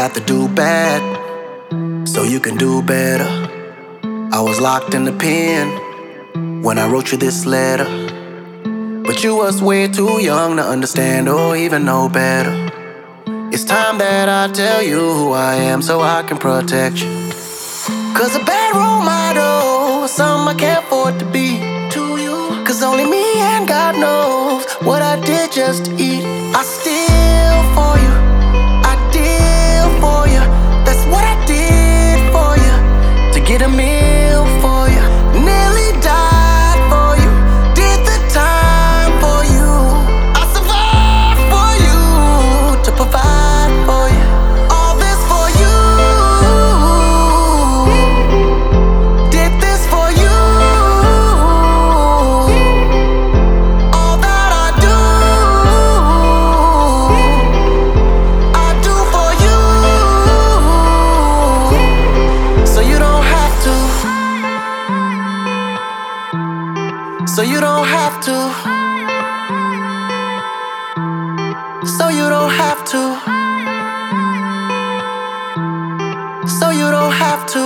had to do bad so you can do better. I was locked in the pen when I wrote you this letter, but you was way too young to understand or even know better. It's time that I tell you who I am so I can protect you. Cause a bad role model is something I can't afford to be to you. Cause only me and God knows what I did just to eat. I steal for you, I deal for you. That's what I did for you, to get a meal for you. Nearly died for you, did the time for you. I survived for you, to provide for you. All this for you, did this for you. All that I do for you. So you don't have to. So you don't have to. So you don't have to. So you don't have to.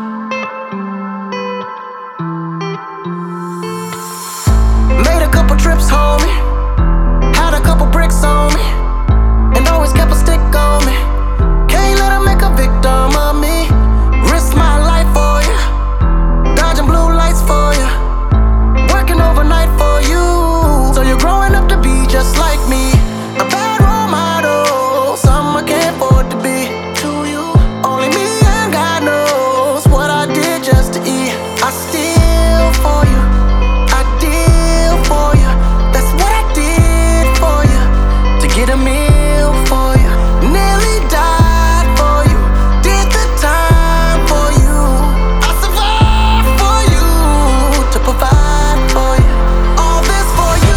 Made a couple trips, homie. Had a couple bricks on me, and always kept a stick on me. Can't let 'em make a victim of me. Risk my life for you, dodging blue lights for you, working overnight for you. So you're growing up to be just like me. A bad role model, something I can't afford to be to you. Only me and God knows what I did just to eat. I steal for you, I deal for you. That's what I did for you, to get a meal for you. Nearly died for you, did the time for you. I survived for you, to provide for you. All this for you,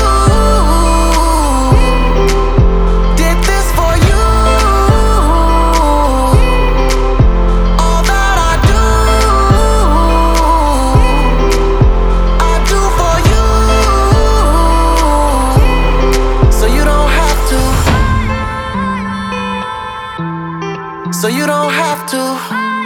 did this for you. All that I do for you. So you don't have to. So you don't have to.